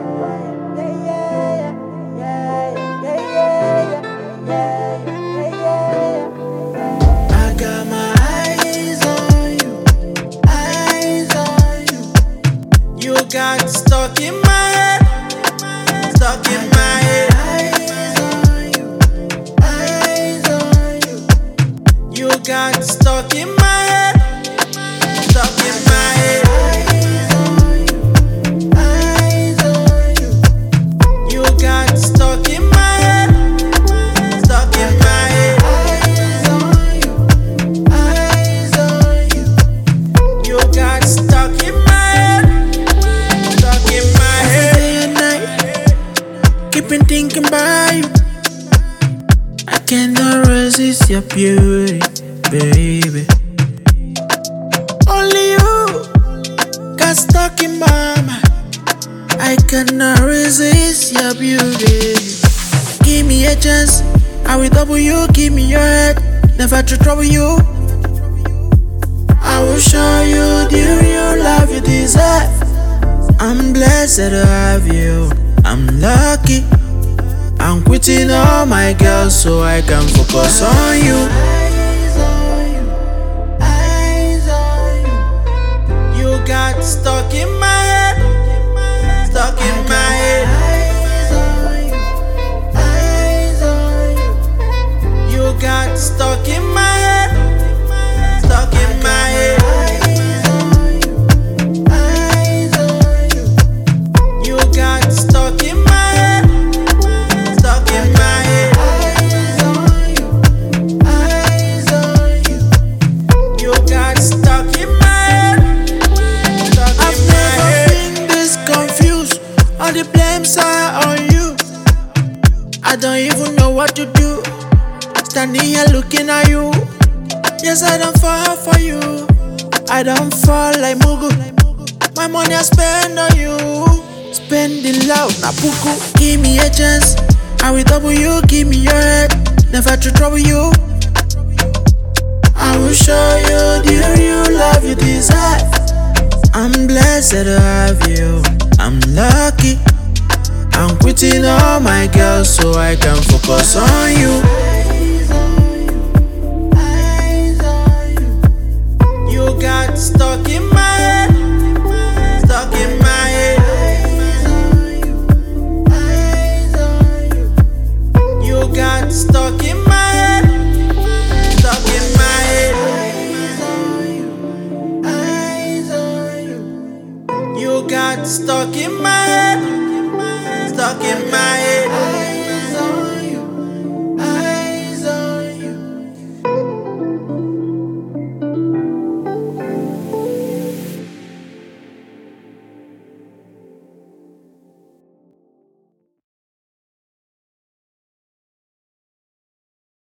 I got my eyes on you, eyes on you. You got stuck in my head, stuck in my head. Eyes on you, eyes on you. You got stuck in my head, stuck in my head. Eyes on you, eyes on you. You got stuck in my head, stuck in my head. Eyes on you, eyes on you. You got stuck in my head, stuck in my head. Day and night, keeping thinking about you. I cannot resist your beauty, baby. Only you got stuck in my mind. I cannot resist your beauty. Give me a chance, I will double you. Give me your head, never to trouble you. I will show you the real love you deserve. I'm blessed to have you. I'm lucky. I'm quitting all my girls so I can focus on you. Eyes on you, eyes on you. You got stuck in my head, stuck in my head. Eyes on you, eyes on you. You got stuck in my head, stuck in my head. Eyes on you, eyes on you. You got stuck in my head, stuck in my head. Eyes on you, eyes on you. You got stuck in my head, stuck in my head. I've never been this confused. All the blames are on you. I don't even know what to do. Standing here looking at you. Yes, I don't fall for you. I don't fall like Mugu. My money I spend on you. Spending loud, Nabuku. Give me a chance, I will double you. Give me your head, never to trouble you. I will show you the real love you deserve. I'm blessed to have you. I'm lucky. I'm quitting all my girls so I can focus on you. Eyes on you, eyes on you. You got stuck in my head, stuck in my head. Eyes on you, eyes on you. You got stuck in my head, stuck in my head. Eyes on you, eyes on you. You got stuck in my head, stuck in my head.